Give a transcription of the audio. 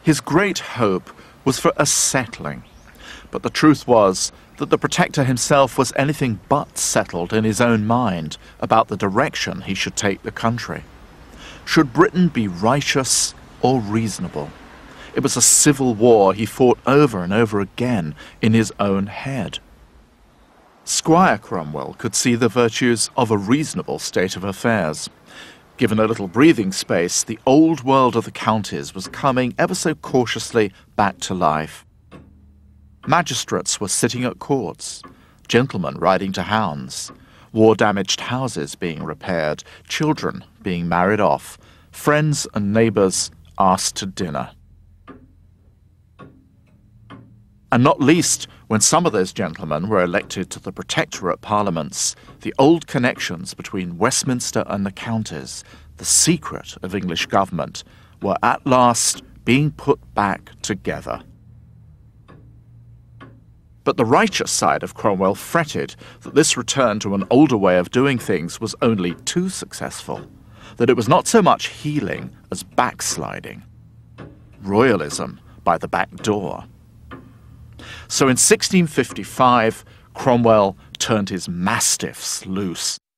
His great hope was for a settling, but the truth was that the Protector himself was anything but settled in his own mind about the direction he should take the country. Should Britain be righteous or reasonable? It was a civil war he fought over and over again in his own head. Squire Cromwell could see the virtues of a reasonable state of affairs. Given a little breathing space, the old world of the counties was coming ever so cautiously back to life. Magistrates were sitting at courts, gentlemen riding to hounds, war-damaged houses being repaired, children being married off, friends and neighbours asked to dinner. And not least, when some of those gentlemen were elected to the Protectorate parliaments, the old connections between Westminster and the counties, the secret of English government, were at last being put back together. But the righteous side of Cromwell fretted that this return to an older way of doing things was only too successful, that it was not so much healing as backsliding. Royalism by the back door. So in 1655, Cromwell turned his mastiffs loose.